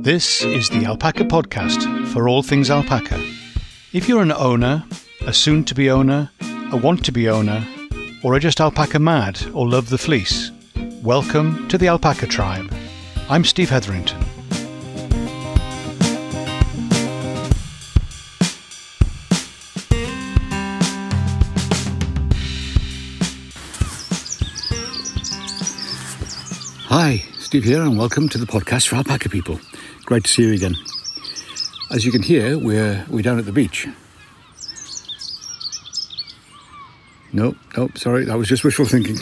This is the Alpaca Podcast for all things alpaca. If you're an owner, a soon-to-be owner, a want-to-be owner, or are just alpaca mad or love the fleece, welcome to the Alpaca Tribe. I'm Steve Hetherington. Hi, Steve here, and welcome to the podcast for alpaca people. Great to see you again. As you can hear, we're down at the beach. Nope, sorry, that was just wishful thinking.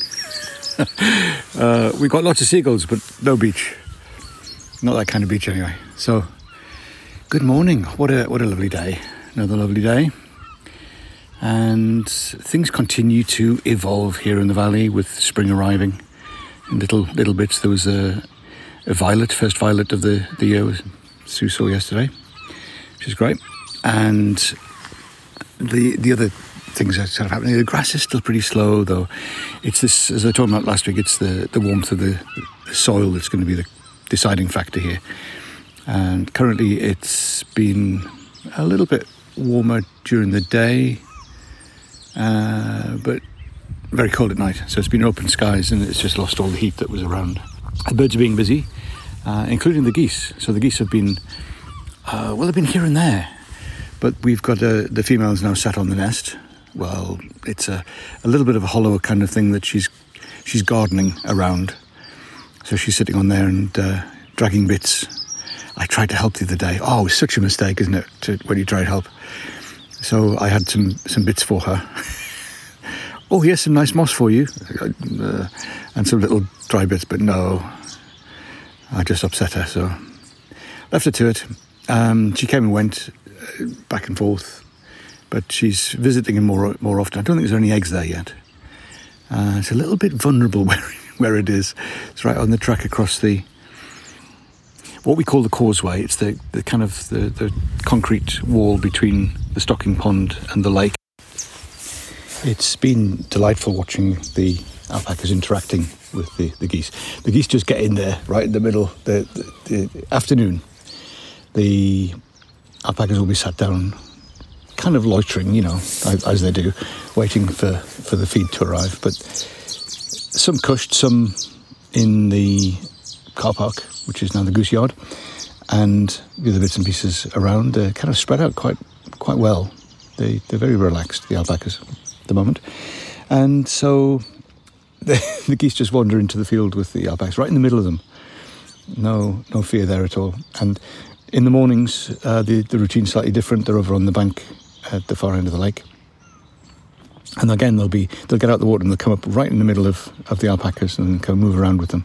We've got lots of seagulls, but no beach. Not that kind of beach anyway. So, good morning. What a lovely day. Another lovely day. And things continue to evolve here in the valley with spring arriving. In little bits. There was a violet, first violet of the year, Sue saw yesterday, which is great. And the other things that sort of happening, the grass is still pretty slow, though. It's this, as I told about last week, it's the warmth of the soil that's going to be the deciding factor here. And currently it's been a little bit warmer during the day, but very cold at night, so it's been open skies and it's just lost all the heat that was around. The birds are being busy, including the geese. So the geese have been, they've been here and there, but we've got the females now sat on the nest. Well, it's a little bit of a hollow kind of thing that she's gardening around. So she's sitting on there and dragging bits. I tried to help the other day. Oh, it's such a mistake, isn't it, when you try to help? So I had some bits for her. Oh, here's some nice moss for you, and some little dry bits, but no, I just upset her, so left her to it. She came and went back and forth, but she's visiting him more often. I don't think there's any eggs there yet. It's a little bit vulnerable where it is. It's right on the track across what we call the causeway. It's the kind of the concrete wall between the stocking pond and the lake. It's been delightful watching the alpacas interacting with the geese. The geese just get in there right in the middle. The afternoon, the alpacas will be sat down, kind of loitering, as they do, waiting for the feed to arrive. But some cushed, some in the car park, which is now the goose yard, and the other bits and pieces around. They're kind of spread out quite well. They're very relaxed, the alpacas, the moment, and so the geese just wander into the field with the alpacas right in the middle of them. No fear there at all. And in the mornings, the routine's slightly different. They're over on the bank at the far end of the lake, and again they'll get out the water and they'll come up right in the middle of the alpacas and kind of move around with them.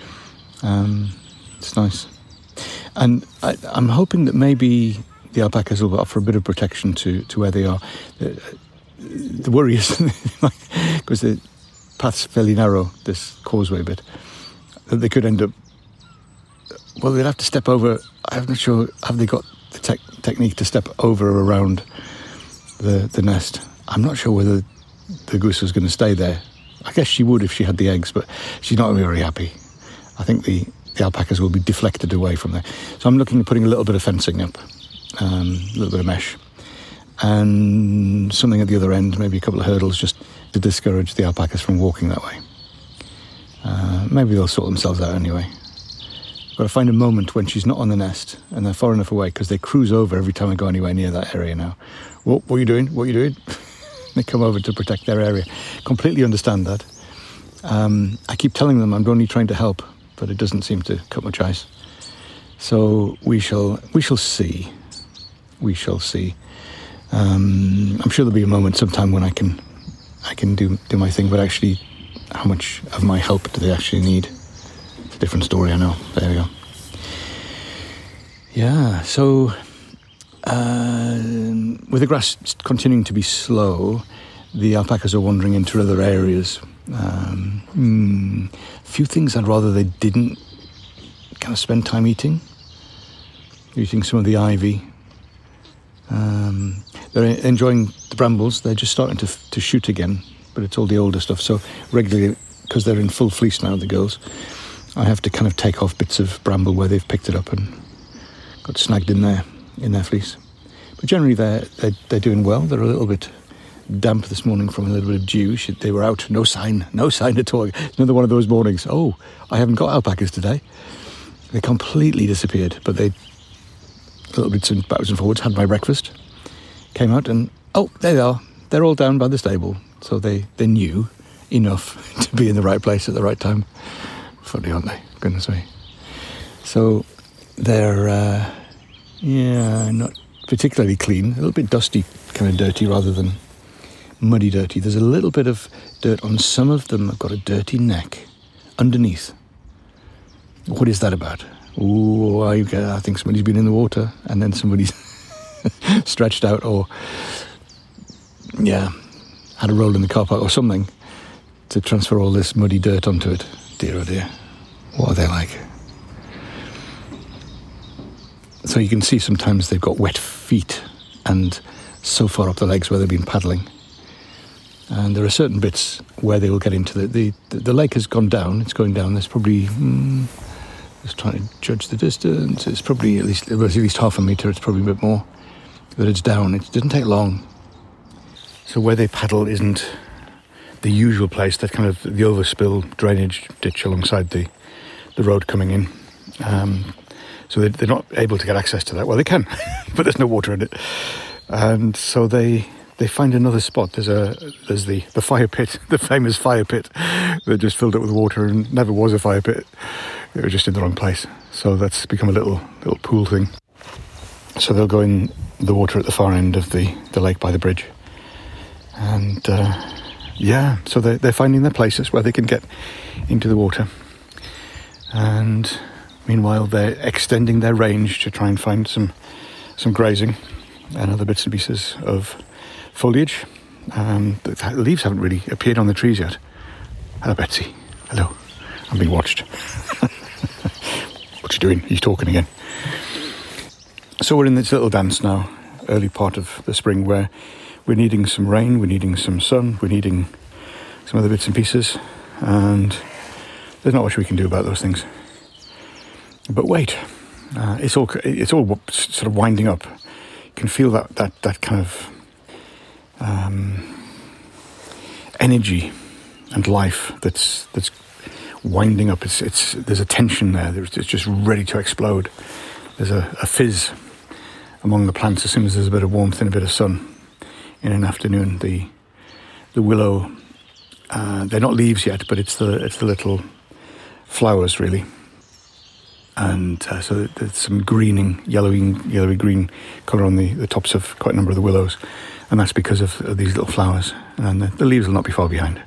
It's nice, and I'm hoping that maybe the alpacas will offer a bit of protection to where they are. The worry is, because the path's fairly narrow, this causeway bit, that they could end up, they'd have to step over. I'm not sure, have they got the technique to step over or around the nest? I'm not sure whether the goose was going to stay there. I guess she would if she had the eggs, but she's not going to be very happy. I think the alpacas will be deflected away from there. So I'm looking at putting a little bit of fencing up, a little bit of mesh, and something at the other end, maybe a couple of hurdles, just to discourage the alpacas from walking that way. Maybe they'll sort themselves out anyway. Got to find a moment when she's not on the nest and they're far enough away, because they cruise over every time I go anywhere near that area now. What are you doing? They come over to protect their area. Completely understand that. I keep telling them I'm only trying to help, but it doesn't seem to cut much ice. So we shall see. We shall see. I'm sure there'll be a moment sometime when I can do my thing, but actually, how much of my help do they actually need? It's a different story, I know. There we go. Yeah, so with the grass continuing to be slow, the alpacas are wandering into other areas. A few things I'd rather they didn't kind of spend time eating some of the ivy. They're enjoying the brambles. They're just starting to shoot again, but it's all the older stuff. So regularly, because they're in full fleece now, the girls, I have to kind of take off bits of bramble where they've picked it up and got snagged in their fleece. But generally they're doing well. They're a little bit damp this morning from a little bit of dew. They were out, no sign at all. Another one of those mornings. Oh, I haven't got alpacas today. They completely disappeared, but they little bits and backwards and forwards, had my breakfast, came out and, oh, there they are. They're all down by the stable. So they knew enough to be in the right place at the right time. Funny, aren't they? Goodness me. So they're, not particularly clean. A little bit dusty, kind of dirty rather than muddy dirty. There's a little bit of dirt on some of them. I've got a dirty neck underneath. What is that about? Ooh, I think somebody's been in the water and then somebody's stretched out or, had a roll in the car park or something to transfer all this muddy dirt onto it. Dear, oh dear. What are they like? So you can see sometimes they've got wet feet and so far up the legs where they've been paddling. And there are certain bits where they will get into the lake has gone down. It's going down. There's probably... just trying to judge the distance. It's probably at least half a metre. It's probably a bit more. But it's down. It didn't take long. So where they paddle isn't the usual place. That kind of the overspill drainage ditch alongside the road coming in. So they're not able to get access to that. Well, they can, but there's no water in it. And so they find another spot. There's the fire pit, the famous fire pit. They just filled it with water and never was a fire pit. It was just in the wrong place. So that's become a little pool thing. So they'll go in the water at the far end of the lake by the bridge. And so they're finding their places where they can get into the water. And meanwhile, they're extending their range to try and find some grazing and other bits and pieces of foliage. The leaves haven't really appeared on the trees yet. Hello, Betsy. Hello. I'm being watched. What's she doing? He's talking again. So we're in this little dance now, early part of the spring, where we're needing some rain, we're needing some sun, we're needing some other bits and pieces, and there's not much we can do about those things. But wait, it's all sort of winding up. You can feel that kind of energy and life that's winding up. There's a tension there. It's just ready to explode. There's a fizz among the plants as soon as there's a bit of warmth and a bit of sun in an afternoon. The willow, they're not leaves yet, but it's the little flowers really. And so there's some greening, yellowy green colour on the tops of quite a number of the willows, and that's because of these little flowers. And the leaves will not be far behind.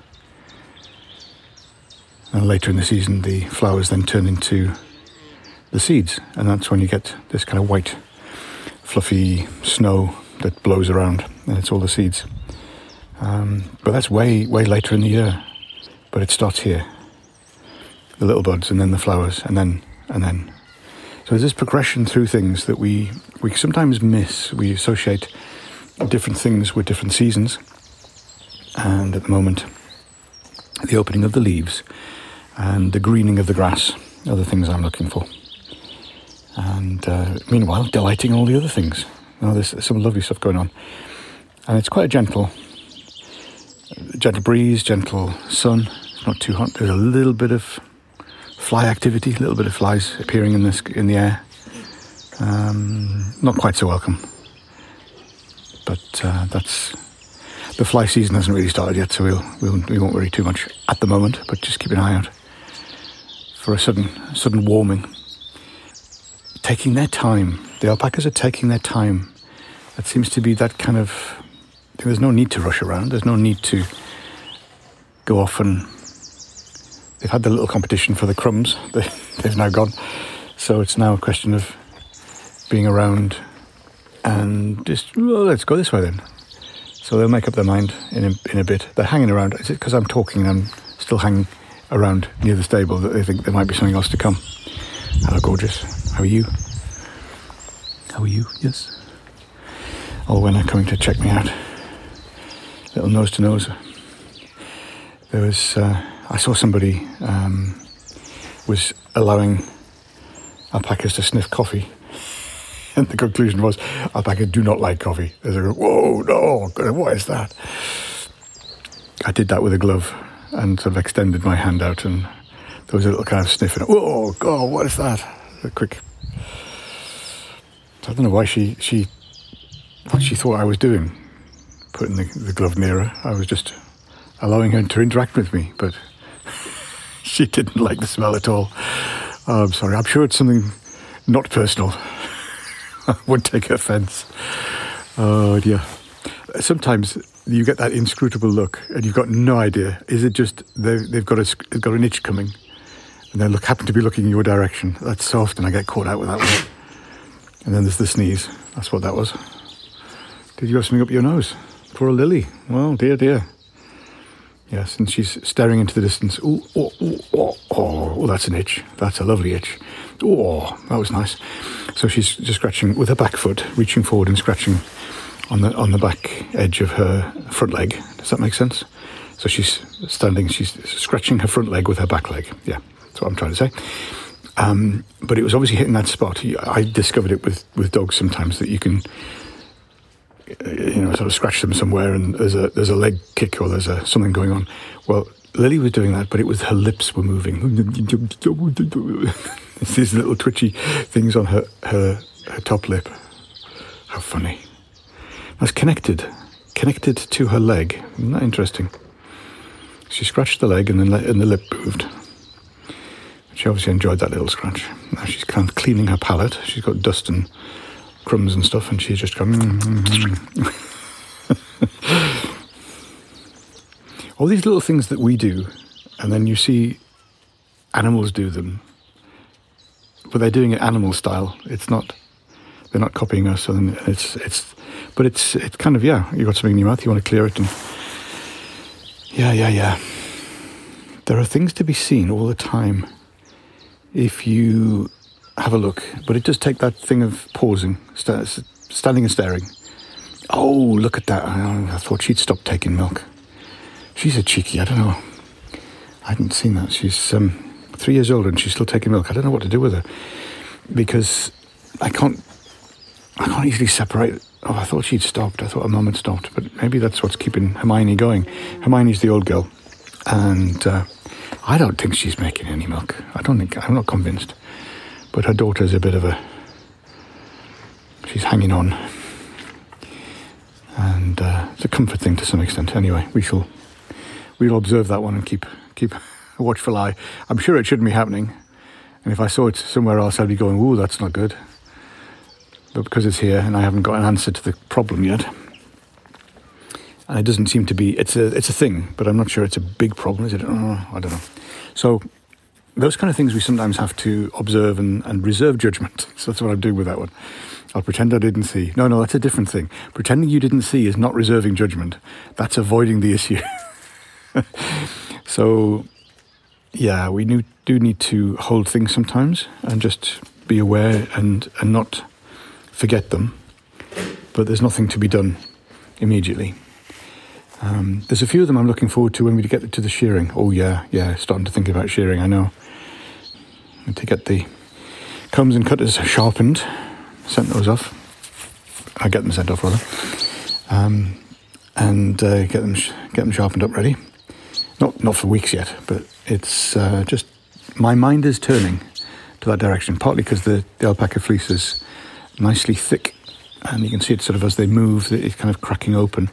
And later in the season, the flowers then turn into the seeds, and that's when you get this kind of white, fluffy snow that blows around, and it's all the seeds. But that's way later in the year. But it starts here. The little buds, and then the flowers, and then. So there's this progression through things that we sometimes miss. We associate different things with different seasons. And at the moment, the opening of the leaves and the greening of the grass are the things I'm looking for. And meanwhile, delighting all the other things. There's some lovely stuff going on. And it's quite a gentle breeze, gentle sun. It's not too hot. There's a little bit of fly activity, a little bit of flies appearing in the air. Not quite so welcome. But that's... The fly season hasn't really started yet, so we won't worry too much at the moment, but just keep an eye out for a sudden warming. Taking their time. The alpacas are taking their time. That seems to be that kind of... There's no need to rush around. There's no need to go off and... They've had the little competition for the crumbs. They've now gone. So it's now a question of being around and just, well, let's go this way then. So they'll make up their mind in a bit. They're hanging around. Is it because I'm talking and I'm still hanging around near the stable that they think there might be something else to come? Hello, gorgeous. How are you? How are you? Yes. All when they're coming to check me out. Little nose to nose. There was... I saw somebody was allowing alpacas to sniff coffee. And the conclusion was, alpaca do not like coffee. They go, whoa, no, what is that? I did that with a glove and sort of extended my hand out, and there was a little kind of sniff, and whoa, God, what is that? A quick. I don't know why what she thought I was doing, putting the glove near her. I was just allowing her to interact with me, but she didn't like the smell at all. Oh, I'm sorry. I'm sure it's something not personal. I wouldn't take offence. Oh dear. Sometimes you get that inscrutable look, and you've got no idea. Is it just they've got an itch coming, and they happen to be looking in your direction? That's so often I get caught out with that one. And then there's the sneeze. That's what that was. Did you have something up your nose? Poor Lily. Well, dear. Yes, and she's staring into the distance. Oh, that's an itch. That's a lovely itch. Oh, that was nice. So she's just scratching with her back foot, reaching forward and scratching on the back edge of her front leg. Does that make sense? So she's scratching her front leg with her back leg. Yeah, that's what I'm trying to say. But it was obviously hitting that spot. I discovered it with dogs sometimes, that you can, sort of scratch them somewhere, and there's a leg kick or there's something going on. Well, Lily was doing that, but it was her lips were moving. It's these little twitchy things on her top lip. How funny. That's connected to her leg. Isn't that interesting? She scratched the leg, and then the lip moved. She obviously enjoyed that little scratch. Now she's kind of cleaning her palate. She's got dust and crumbs and stuff, and she's just going. All these little things that we do, and then you see animals do them, but they're doing it animal style. They're not copying us. And but it's kind of, yeah. You got something in your mouth, you want to clear it, and yeah. There are things to be seen all the time if you have a look, but it does take that thing of pausing, standing and staring. Oh, look at that. I thought she'd stopped taking milk. She's a cheeky, I don't know. I hadn't seen that. She's 3 years old and she's still taking milk. I don't know what to do with her, because I can't easily separate. Oh, I thought she'd stopped. I thought her mum had stopped, but maybe that's what's keeping Hermione going. Hermione's the old girl, and I don't think she's making any milk. I'm not convinced. But her daughter's a bit of she's hanging on. And it's a comfort thing to some extent. Anyway, we'll observe that one and keep a watchful eye. I'm sure it shouldn't be happening. And if I saw it somewhere else, I'd be going, ooh, that's not good. But because it's here and I haven't got an answer to the problem yet, and it doesn't seem to be, it's a thing, but I'm not sure it's a big problem, is it? Oh, I don't know. So those kind of things we sometimes have to observe and reserve judgment. So that's what I'm doing with that one. I'll pretend I didn't see. No, that's a different thing. Pretending you didn't see is not reserving judgment. That's avoiding the issue. So, yeah, we do need to hold things sometimes and just be aware and not forget them. But there's nothing to be done immediately. There's a few of them I'm looking forward to when we get to the shearing. Oh, yeah, starting to think about shearing, I know. And to get the combs and cutters sharpened, sent those off. I get them sent off, rather. And get them sharpened up ready. Not for weeks yet, but it's just, my mind is turning to that direction, partly because the alpaca fleece is nicely thick, and you can see it sort of as they move, it's kind of cracking open.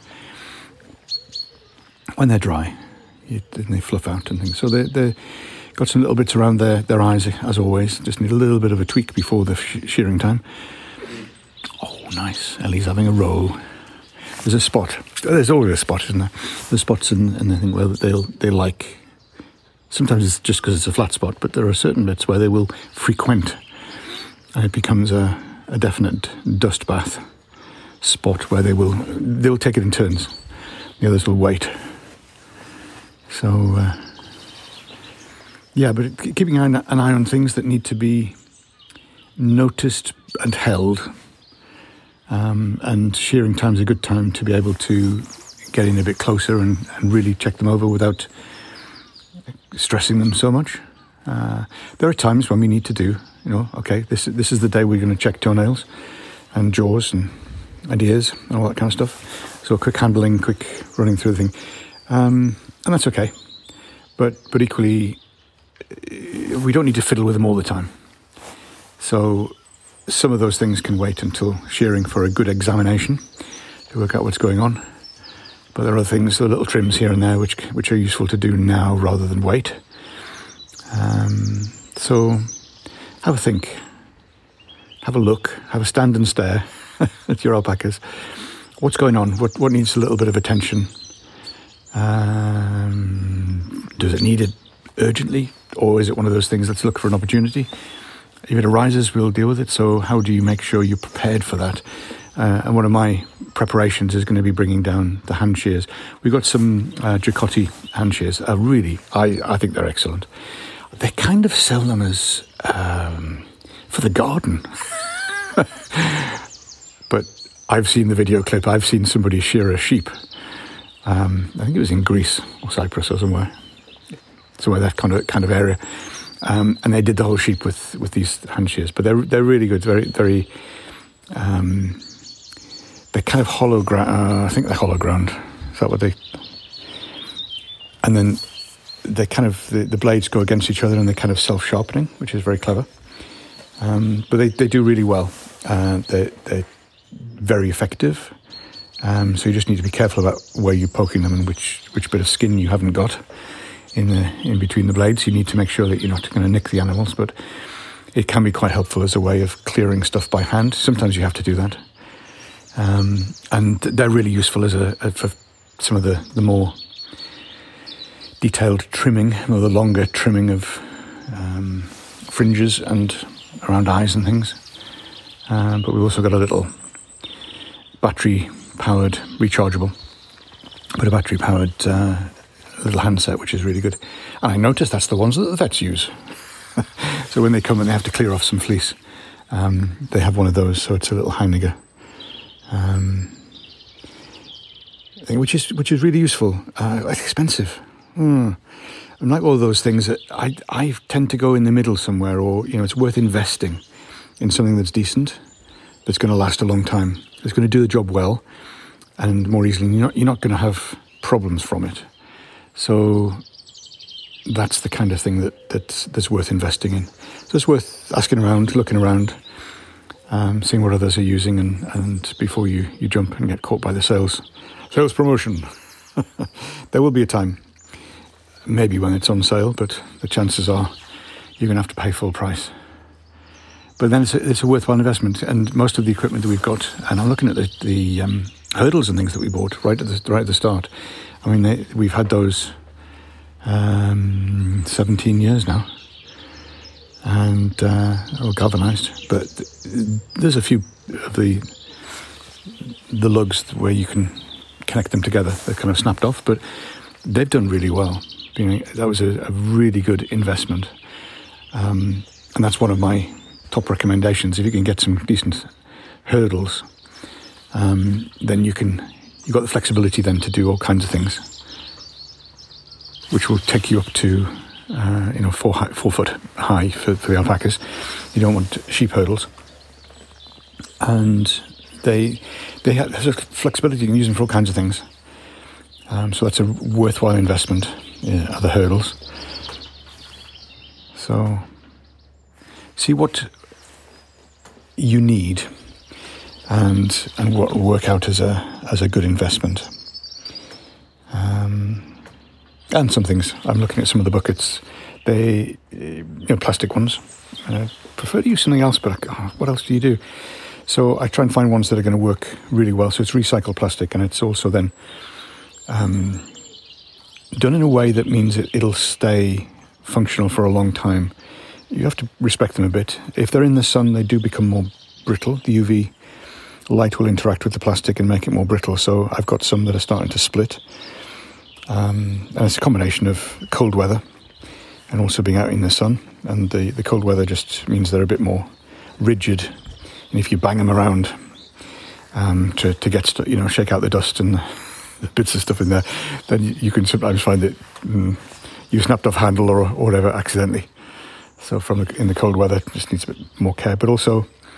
When they're dry, they fluff out and things. So they've got some little bits around their eyes, as always. Just need a little bit of a tweak before the shearing time. Oh, nice. Ellie's having a roll. There's a spot. There's always a spot, isn't there? There's spots in the thing where they like. Sometimes it's just because it's a flat spot, but there are certain bits where they will frequent, and it becomes a definite dust bath spot where they'll take it in turns. The others will wait. So, but keeping an eye on things that need to be noticed and held. And shearing time's a good time to be able to get in a bit closer and really check them over without stressing them so much. There are times when we need to do, okay, this is the day we're going to check toenails. and jaws and ears and all that kind of stuff. So quick handling, quick running through the thing. And that's okay. But equally, we don't need to fiddle with them all the time. So some of those things can wait until shearing for a good examination to work out what's going on. But there are other things, the little trims here and there, which are useful to do now rather than wait. So have a think, have a look, have a stand and stare at your alpacas. What's going on? What needs a little bit of attention? Does it need it urgently? Or is it one of those things, let's look for an opportunity? If it arises, we'll deal with it. So how do you make sure you're prepared for that? And one of my preparations is going to be bringing down the hand shears. We've got some Giacotti hand shears. I think they're excellent. They kind of sell them as for the garden. But I've seen the video clip. I've seen somebody shear a sheep. I think it was in Greece or Cyprus or somewhere that kind of area. And they did the whole sheep with these hand shears. But they're really good. Very, very. They're kind of hollow ground. I think they're hollow ground. Is that what they? And then they kind of the blades go against each other and they're kind of self-sharpening, which is very clever. But they do really well. They're very effective. So you just need to be careful about where you're poking them and which bit of skin you haven't got in between the blades. You need to make sure that you're not going to nick the animals, but it can be quite helpful as a way of clearing stuff by hand. Sometimes you have to do that. And they're really useful for some of the more detailed trimming, or the longer trimming of fringes and around eyes and things. But we've also got a little battery-powered, rechargeable, but a battery-powered little handset, which is really good. And I noticed that's the ones that the vets use. So when they come and they have to clear off some fleece, they have one of those. So it's a little Heiniger thing, which is really useful. It's expensive. And like all those things, that I tend to go in the middle somewhere, or it's worth investing in something that's decent, that's going to last a long time, that's going to do the job well, and more easily. You're not going to have problems from it. So that's the kind of thing that's worth investing in. So it's worth asking around, looking around, seeing what others are using, and before you jump and get caught by the sales promotion. There will be a time, maybe when it's on sale, but the chances are you're going to have to pay full price. But then it's a worthwhile investment, and most of the equipment that we've got, and I'm looking at the hurdles and things that we bought right at the start. I mean, we've had those 17 years now, and galvanised. But there's a few of the lugs where you can connect them together. They're kind of snapped off, but they've done really well. That was a really good investment, and that's one of my top recommendations. If you can get some decent hurdles, then you've got the flexibility then to do all kinds of things, which will take you up to 4 foot high for the alpacas. You don't want sheep hurdles, and they have flexibility. You can use them for all kinds of things. So that's a worthwhile investment. Other hurdles. So see what you need and what will work out as a good investment. And some things, I'm looking at some of the buckets. They plastic ones. I prefer to use something else, but what else do you do? So I try and find ones that are going to work really well. So it's recycled plastic, and it's also then done in a way that means it'll stay functional for a long time. You have to respect them a bit. If they're in the sun, they do become more brittle. The UV light will interact with the plastic and make it more brittle. So I've got some that are starting to split. And it's a combination of cold weather and also being out in the sun. And the cold weather just means they're a bit more rigid. And if you bang them around to get shake out the dust and the bits of stuff in there, then you can sometimes find that you snapped off handle or whatever accidentally. So in the cold weather, it just needs a bit more care. But also,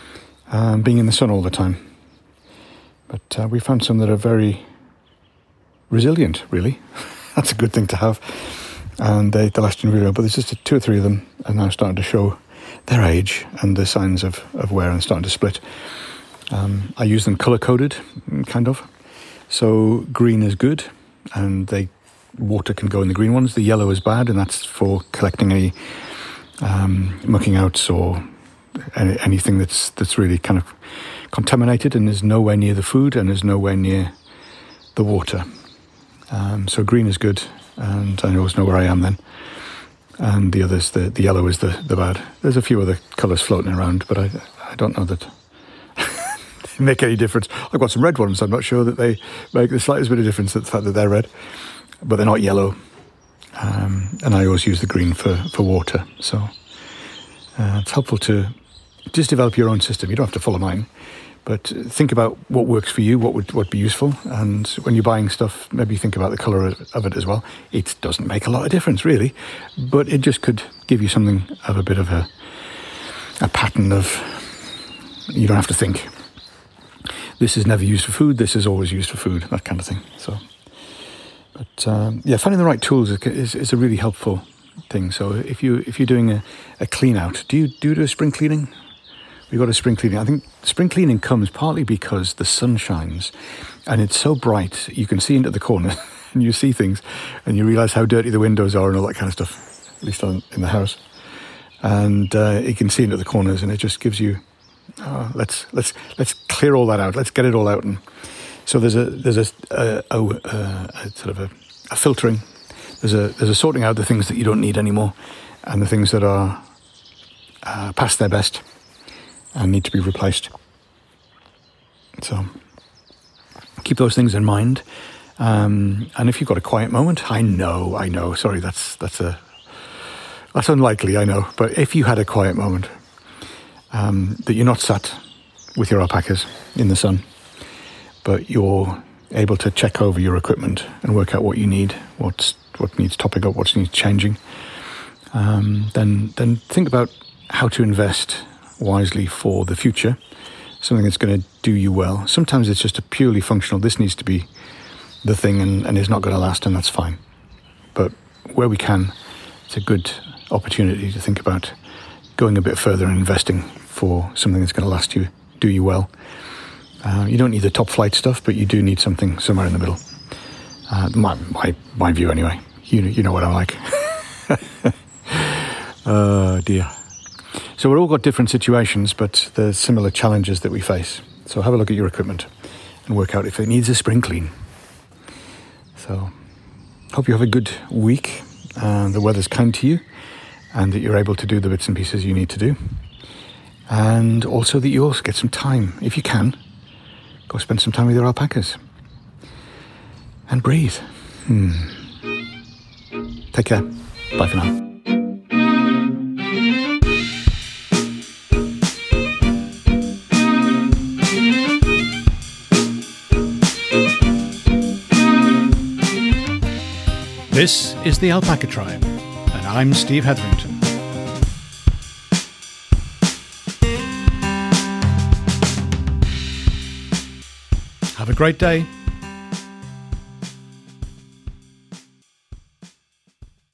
being in the sun all the time. But we found some that are very resilient, really. That's a good thing to have. And they last really well. But there's just 2 or 3 of them are now starting to show their age and the signs of wear and starting to split. I use them colour-coded, kind of. So green is good, and water can go in the green ones. The yellow is bad, and that's for collecting any mucking outs or anything that's really kind of contaminated and is nowhere near the food and is nowhere near the water. So green is good, and I always know where I am then. And the others, the yellow is the bad. There's a few other colours floating around, but I don't know that they make any difference. I've got some red ones. I'm not sure that they make the slightest bit of difference, the fact that they're red, but they're not yellow. And I always use the green for water. So it's helpful to just develop your own system. You don't have to follow mine, but think about what works for you, what would be useful. And when you're buying stuff, maybe think about the colour of it as well. It doesn't make a lot of difference, really, but it just could give you something of a bit of a pattern of, you don't have to think, this is never used for food, this is always used for food, that kind of thing. So, but finding the right tools is a really helpful thing. So if you're doing a clean out, do you do a spring cleaning? We've got a spring cleaning. I think spring cleaning comes partly because the sun shines and it's so bright you can see into the corner and you see things and you realise how dirty the windows are and all that kind of stuff, at least in the house. And you can see into the corners and it just gives you, let's clear all that out. Let's get it all out. And so there's a sort of a filtering. There's a sorting out the things that you don't need anymore and the things that are past their best and need to be replaced. So keep those things in mind. And if you've got a quiet moment, I know. Sorry, that's unlikely, I know. But if you had a quiet moment, that you're not sat with your alpacas in the sun, but you're able to check over your equipment and work out what you need, what needs topping up, what needs changing, then think about how to invest wisely for the future, something that's going to do you well. Sometimes it's just a purely functional, this needs to be the thing and is not going to last, and that's fine. But where we can, it's a good opportunity to think about going a bit further and investing for something that's going to last you, do you well. You don't need the top flight stuff, but you do need something somewhere in the middle. My view anyway. You know what I'm like. Oh dear. So we've all got different situations, but there's similar challenges that we face. So have a look at your equipment and work out if it needs a spring clean. So hope you have a good week and the weather's kind to you and that you're able to do the bits and pieces you need to do. And also that you also get some time, if you can, go spend some time with your alpacas. And breathe. Take care. Bye for now. This is the Alpaca Tribe, and I'm Steve Hetherington. Have a great day.